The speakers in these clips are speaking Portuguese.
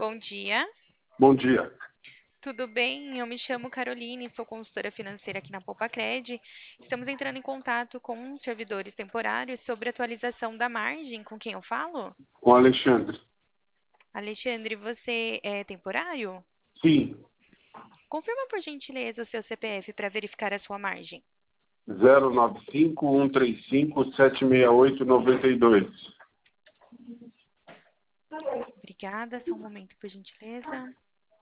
Bom dia, Bom dia. tudo bem? Eu me chamo Caroline, sou consultora financeira aqui na Poupacred. Estamos entrando em contato com servidores temporários sobre atualização da margem. Com quem eu falo? Com Alexandre. Alexandre, você é temporário? Sim. Confirma por gentileza o seu CPF para verificar a sua margem. 095-135-768-92. Obrigada, só um momento, por gentileza.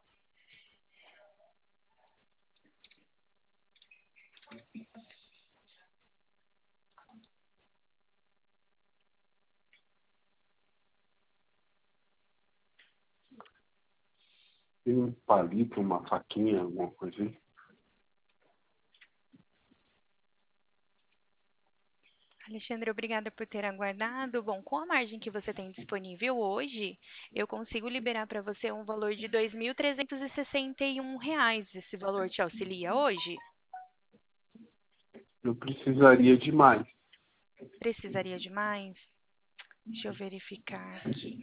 Tem um palito, uma faquinha, alguma coisa aí? Alexandre, obrigada por ter aguardado. Bom, com a margem que você tem disponível hoje, eu consigo liberar para você um valor de R$ 2.361. Esse valor te auxilia hoje? Eu precisaria de mais. Precisaria de mais? Deixa eu verificar aqui.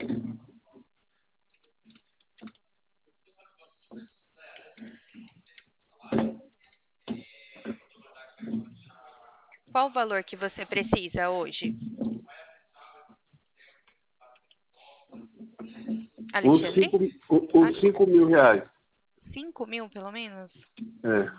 Qual o valor que você precisa hoje? Uns Alexandre? 5, uns 5 mil reais. 5.000, pelo menos? É.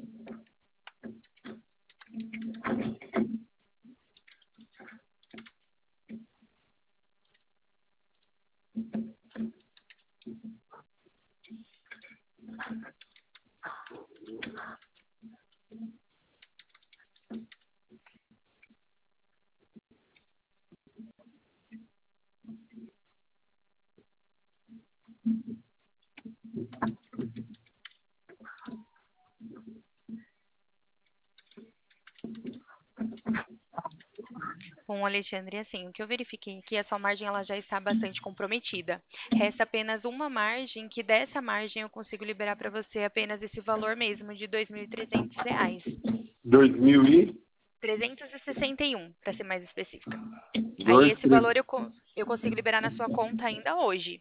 Bom, Alexandre, assim, o que eu verifiquei aqui, a sua margem ela já está bastante comprometida. Resta apenas uma margem, que dessa margem eu consigo liberar para você apenas esse valor mesmo de R$ 2.300. 2.000 e? 361, para ser mais específica. Aí 2, esse 3. valor eu consigo liberar na sua conta ainda hoje.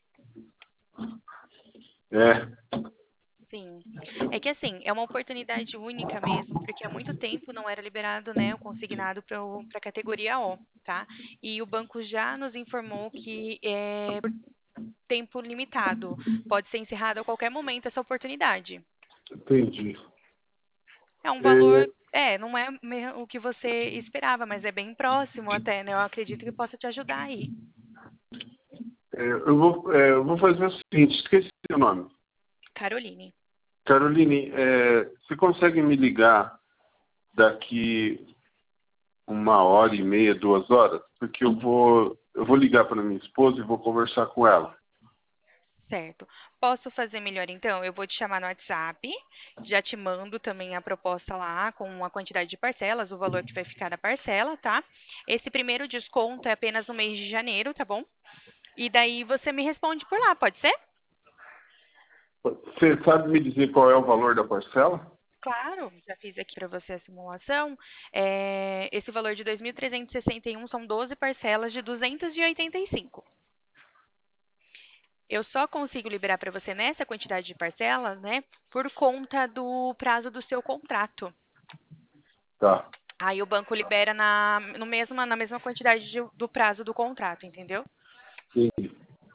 É. Sim. É que assim, é uma oportunidade única mesmo, porque há muito tempo não era liberado, né, o consignado para a categoria O, tá? E o banco já nos informou que é por tempo limitado. Pode ser encerrado a qualquer momento essa oportunidade. Entendi. É um É, valor, não é o que você esperava, mas é bem próximo até, né? Eu acredito que possa te ajudar aí. eu vou fazer o seguinte, esqueci o nome. Caroline. Caroline, você consegue me ligar daqui 1h30, 2 horas? Porque eu vou ligar para minha esposa e vou conversar com ela. Certo. Posso fazer melhor então? Eu vou te chamar no WhatsApp, já te mando também a proposta lá com a quantidade de parcelas, o valor que vai ficar da parcela, tá? Esse primeiro desconto é apenas no mês de janeiro, tá bom? E daí você me responde por lá, pode ser? Você sabe me dizer qual é o valor da parcela? Claro, já fiz aqui para você a simulação. Esse valor de 2.361 são 12 parcelas de 285. Eu só consigo liberar para você nessa quantidade de parcelas, né, por conta do prazo do seu contrato. Tá. Aí o banco libera na mesma quantidade do prazo do contrato, entendeu? Entendi.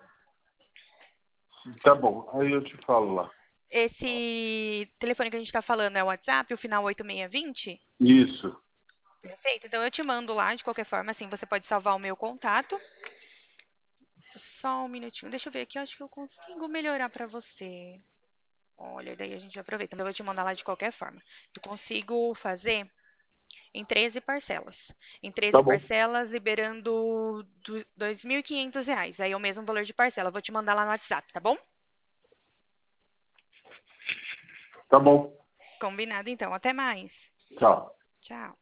Tá bom, aí eu te falo lá. Esse telefone que a gente está falando é o WhatsApp, o final 8620? Isso. Perfeito. Então eu te mando lá, de qualquer forma, assim você pode salvar o meu contato. Só um minutinho. Deixa eu ver aqui, eu acho que eu consigo melhorar para você. Olha, daí a gente aproveita. Então eu vou te mandar lá de qualquer forma. Eu consigo fazer em 13 parcelas. Em Tá 13 bom. parcelas, liberando R$ 2.500. Aí é o mesmo valor de parcela. Eu vou te mandar lá no WhatsApp, tá bom? Tá bom. Combinado, então. Até mais. Tchau. Tchau.